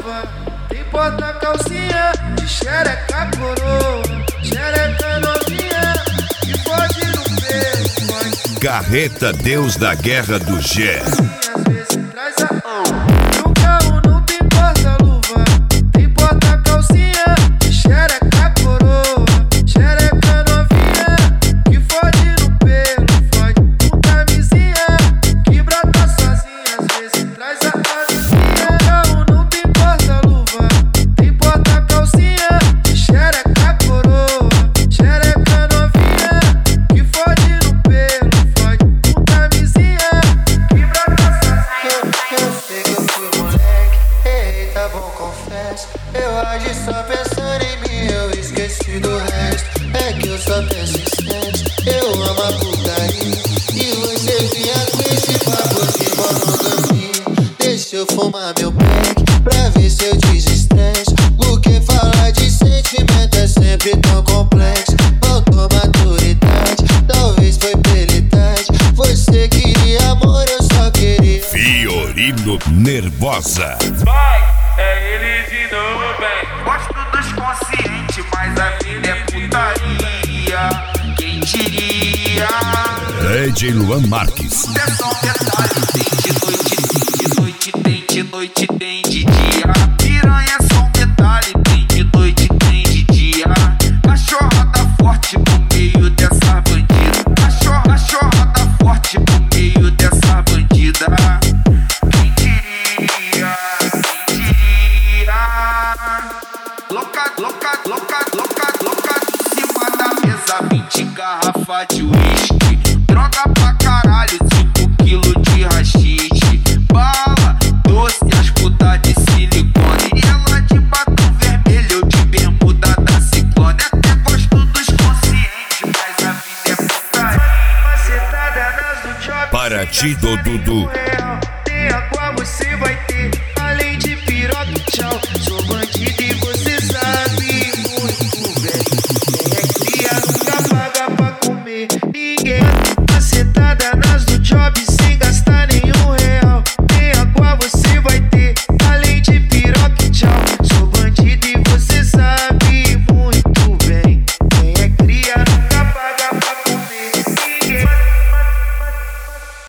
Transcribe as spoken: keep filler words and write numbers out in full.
luva, tem porta calcinha, de xereca coroa, xereca novinha, que pode no peito, pode. Carreta Deus da Guerra do Gé. Às vezes traz a no carro não tem porta-luva, tem porta-calcinha, de xereca coroa, xereca novinha, que fode no pelo, fode com camisinha, que brota sozinha, às vezes traz a camisinha. No carro não tem porta-luva, tem porta-calcinha, de xereca coroa, xereca novinha, que fode no pelo, fode com camisinha, que brota sozinha. Eu sei que eu fui moleque, ei, tá bom, confesso. Eu agi só pensando em mim, eu esqueci do resto. É que eu só penso em sexo, eu amo a putaria. E você vinha com esse papo de monogamia. Deixa eu fumar meu pack, pra ver se eu desestresse. Porque falar de sentimento é sempre tão complexo. Faltou maturidade, talvez foi pela idade. Você queria amor, eu só queria. Fiorino Nervosa. Vai, é ele de novo, bem. Gosto dos conscientes, mas a vida é putaria. Quem diria? D J Luan Marques. É só um detalhe, tem de noite, de noite, tem de noite, tem de dia. Piranha é só um detalhe, tem de noite, tem de dia. Cachorrada forte no meio dessa bandida. Cachorra, cachorrada forte no meio dessa bandida. Quem diria? Quem diria? Louca, louca, louca, louca, louca, em cima da mesa, vinte garrafa de uísque. Droga pra caralho, cinco quilos de rachite. Bala, doce, as putas de silicone. E ela de batom vermelho, eu de bermuda da ciclone. Até gosto dos conscientes, mas a vida é putaria. Macetada nas do job, Para ti, do Dudu. tem água, você vai ter.